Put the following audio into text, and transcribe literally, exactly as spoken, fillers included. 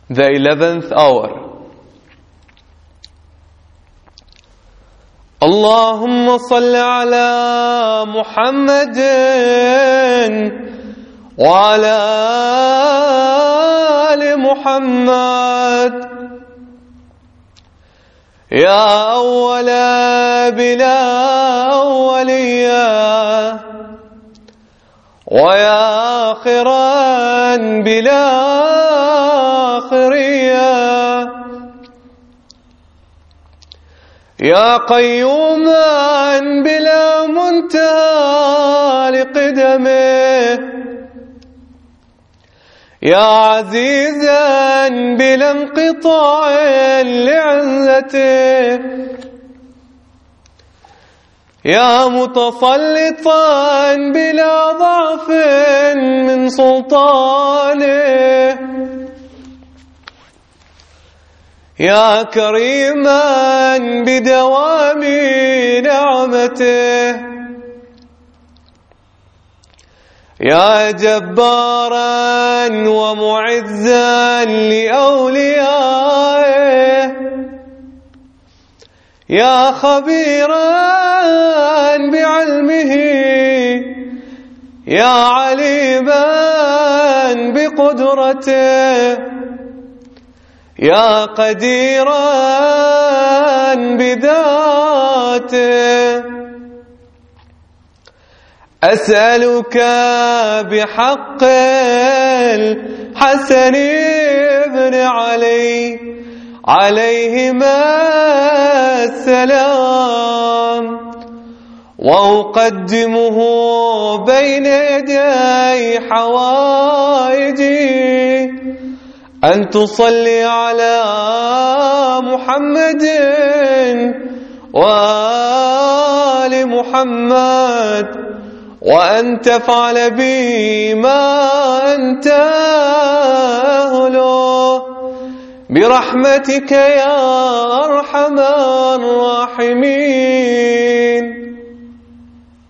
the eleventh hour. اللهم صل على محمد وعلى آل محمد يا أول بلا أولية ويا آخرا بلا آخرية يا قيوما بلا منتهى لقدمه يا عزيزا بلا انقطاع لعزته يا متسلطا بلا ضعف من سلطانه يا كريما بدوام نعمته يا جبارا ومعزا لأوليائه يا خبيرا بعلمه يا عليما بقدرته يا قديرا بذاته أسألك بحق الحسن بن علي عليهما السلام وأقدمه بين يدي حوائجي أن تصلي على محمد وآل محمد وأن تفعل بي ما أنت أهله برحمتك يا أرحم الراحمين.